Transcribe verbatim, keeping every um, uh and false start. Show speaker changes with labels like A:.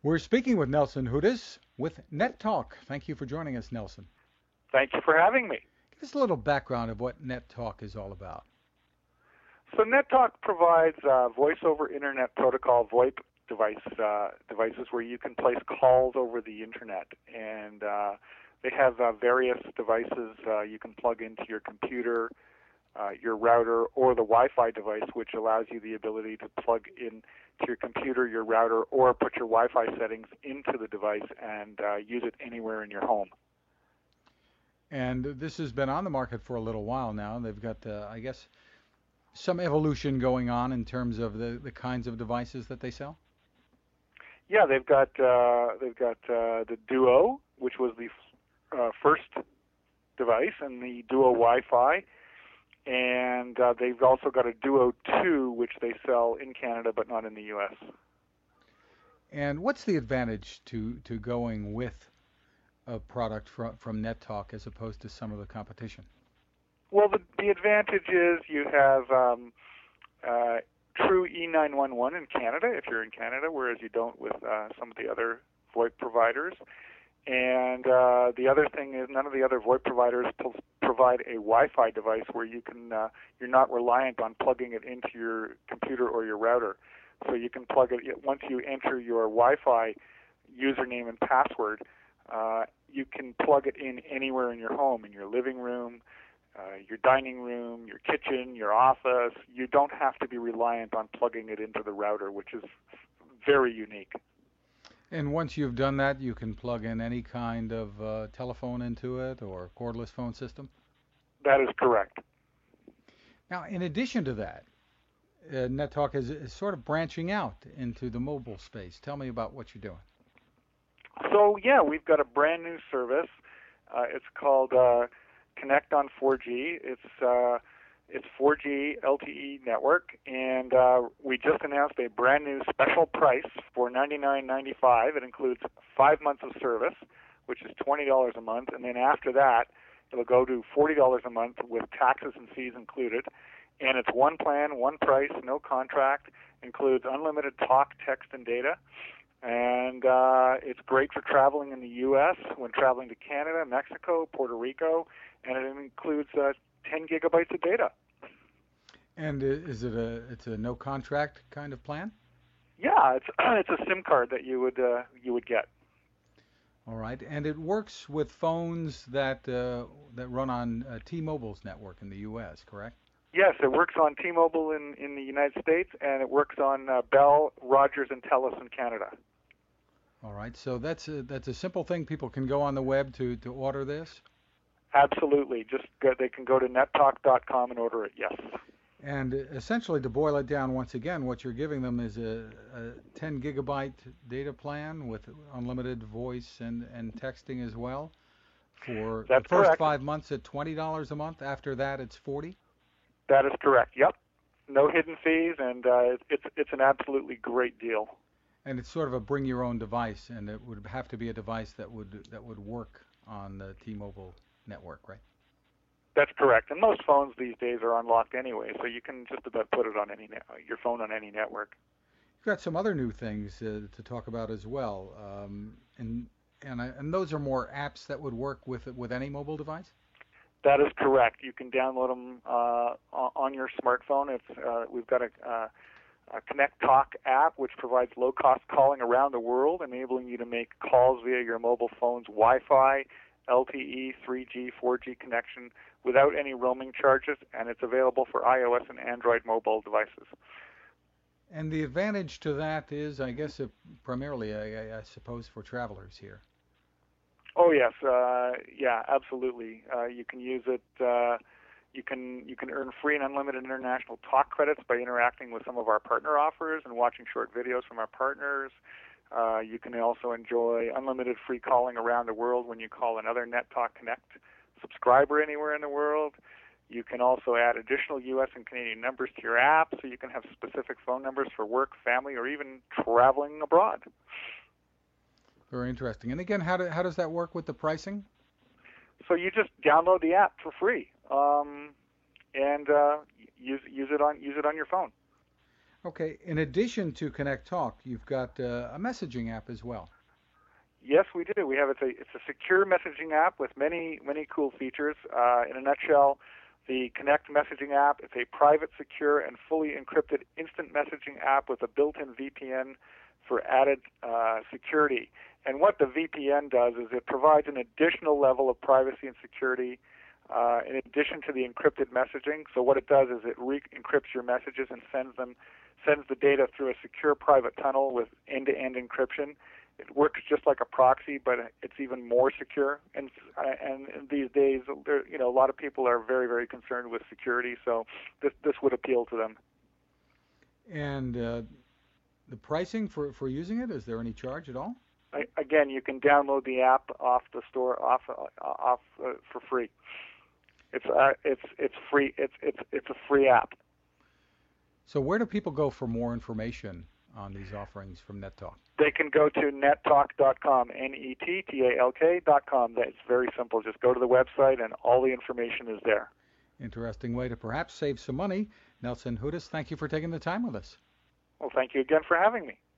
A: We're speaking with Nelson Hudes with NetTalk. Thank you for joining us, Nelson.
B: Thank you for having me.
A: Give us a little background of what NetTalk is all about.
B: So NetTalk provides uh, voice over internet protocol VoIP device uh, devices where you can place calls over the internet, and uh, they have uh, various devices uh, you can plug into your computer, uh, your router, or the Wi-Fi device, which allows you the ability to plug in to your computer, your router, or put your Wi-Fi settings into the device and uh, use it anywhere in your home.
A: And this has been on the market for a little while now. They've got, uh, I guess, some evolution going on in terms of the, the kinds of devices that they sell.
B: Yeah, they've got uh, they've got uh, the Duo, which was the uh, first device, and the Duo Wi-Fi, and uh, they've also got a Duo two, which they sell in Canada but not in the U S.
A: And what's the advantage to, to going with a product from, from NetTalk as opposed to some of the competition?
B: Well, the, the advantage is you have um, uh, true E nine one one in Canada, if you're in Canada, whereas you don't with uh, some of the other VoIP providers. And uh, the other thing is none of the other VoIP providers pro- provide a Wi-Fi device where you can uh, you're not reliant on plugging it into your computer or your router. So you can plug it once you enter your Wi-Fi username and password. Uh, you can plug it in anywhere in your home, in your living room, uh, your dining room, your kitchen, your office. You don't have to be reliant on plugging it into the router, which is very unique.
A: And once you've done that, you can plug in any kind of uh, telephone into it or cordless phone system?
B: That is correct.
A: Now, in addition to that, uh, NetTalk is, is sort of branching out into the mobile space. Tell me about what you're doing.
B: So, yeah, we've got a brand new service. Uh, it's called uh, Connect on four G. It's uh, it's four G L T E network, and uh, we just announced a brand new special price for ninety-nine ninety-five. It includes five months of service, which is twenty dollars a month, and then after that, it'll go to forty dollars a month with taxes and fees included. And it's one plan, one price, no contract, includes unlimited talk, text, and data. And uh, it's great for traveling in the U S, when traveling to Canada, Mexico, Puerto Rico, and it includes uh, ten gigabytes of data.
A: And is it a it's a no contract kind of plan?
B: Yeah, it's it's a SIM card that you would uh, you would get.
A: All right, and it works with phones that uh, that run on uh, T-Mobile's network in the U S, correct?
B: Yes, it works on T-Mobile in, in the United States, and it works on uh, Bell, Rogers, and Telus in Canada.
A: All right, so that's a, that's a simple thing. People can go on the web to, to order this?
B: Absolutely. Just go, they can go to nettalk dot com and order it, yes.
A: And essentially, to boil it down once again, what you're giving them is a, a ten gigabyte data plan with unlimited voice and, and texting as well for
B: That's
A: the first
B: correct.
A: five months at twenty dollars a month. After that, it's forty dollars?
B: That is correct, yep. No hidden fees, and uh, it's it's an absolutely great deal.
A: And it's sort of a bring your own device, and it would have to be a device that would that would work on the T-Mobile network, right?
B: That's correct. And most phones these days are unlocked anyway, so you can just about put it on any net, your phone on any network.
A: You've got some other new things uh, to talk about as well, um, and and I, and those are more apps that would work with with any mobile device.
B: That is correct. You can download them uh, on your smartphone. It's uh, we've got a, uh, a Connect Talk app, which provides low-cost calling around the world, enabling you to make calls via your mobile phone's Wi-Fi, L T E, three G, four G connection without any roaming charges, and it's available for iOS and Android mobile devices.
A: And the advantage to that is, I guess, uh, primarily, I, I suppose, for travelers here.
B: Oh yes, uh, yeah, absolutely. Uh, you can use it. Uh, you can you can earn free and unlimited international talk credits by interacting with some of our partner offers and watching short videos from our partners. Uh, you can also enjoy unlimited free calling around the world when you call another NetTalk Connect subscriber anywhere in the world. You can also add additional U S and Canadian numbers to your app, so you can have specific phone numbers for work, family, or even traveling abroad.
A: Very interesting. And again, how do, how does that work with the pricing?
B: So you just download the app for free, um, and uh, use use it on use it on your phone.
A: Okay. In addition to Connect Talk, you've got uh, a messaging app as well.
B: Yes, we do. We have it's a it's a secure messaging app with many many cool features. Uh, in a nutshell, the Connect messaging app is a private, secure, and fully encrypted instant messaging app with a built-in V P N for added uh, security. And what the V P N does is it provides an additional level of privacy and security uh, in addition to the encrypted messaging. So what it does is it re-encrypts your messages and sends them sends the data through a secure private tunnel with end-to-end encryption. It works just like a proxy, but it's even more secure. And and these days, there, you know, a lot of people are very, very concerned with security. So this this would appeal to them.
A: And uh, the pricing for, for using it, is there any charge at all?
B: I, again, you can download the app off the store off uh, off uh, for free. It's uh, it's it's free. It's it's it's a free app.
A: So where do people go for more information on these offerings from NetTalk?
B: They can go to nettalk dot com, N E T T A L K dot com. That's very simple. Just go to the website and all the information is there.
A: Interesting way to perhaps save some money. Nelson Hudis, thank you for taking the time with us.
B: Well, thank you again for having me.